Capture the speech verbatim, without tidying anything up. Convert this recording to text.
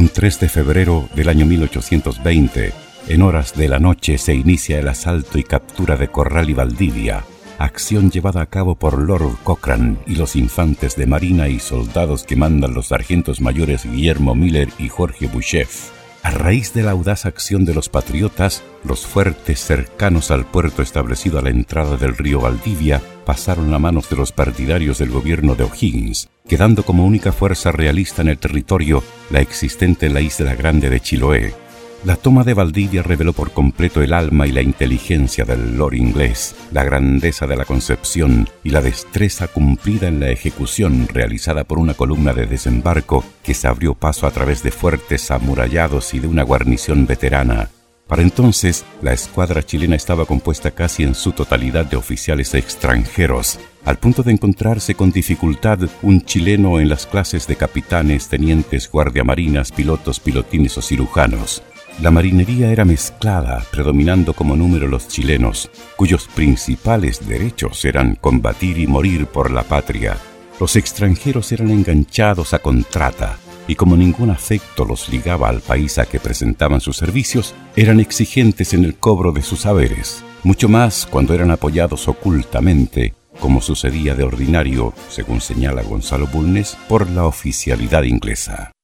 Un tres de febrero del año mil ochocientos veinte, en horas de la noche se inicia el asalto y captura de Corral y Valdivia, acción llevada a cabo por Lord Cochrane y los infantes de marina y soldados que mandan los sargentos mayores Guillermo Miller y Jorge Boucheff. A raíz de la audaz acción de los patriotas, los fuertes cercanos al puerto establecido a la entrada del río Valdivia pasaron a manos de los partidarios del gobierno de O'Higgins, quedando como única fuerza realista en el territorio la existente en la isla grande de Chiloé. La toma de Valdivia reveló por completo el alma y la inteligencia del lord inglés, la grandeza de la concepción y la destreza cumplida en la ejecución realizada por una columna de desembarco que se abrió paso a través de fuertes amurallados y de una guarnición veterana. Para entonces, la escuadra chilena estaba compuesta casi en su totalidad de oficiales extranjeros, al punto de encontrarse con dificultad un chileno en las clases de capitanes, tenientes, guardiamarinas, pilotos, pilotines o cirujanos. La marinería era mezclada, predominando como número los chilenos, cuyos principales derechos eran combatir y morir por la patria. Los extranjeros eran enganchados a contrata, y como ningún afecto los ligaba al país a que presentaban sus servicios, eran exigentes en el cobro de sus haberes, mucho más cuando eran apoyados ocultamente, como sucedía de ordinario, según señala Gonzalo Bulnes, por la oficialidad inglesa.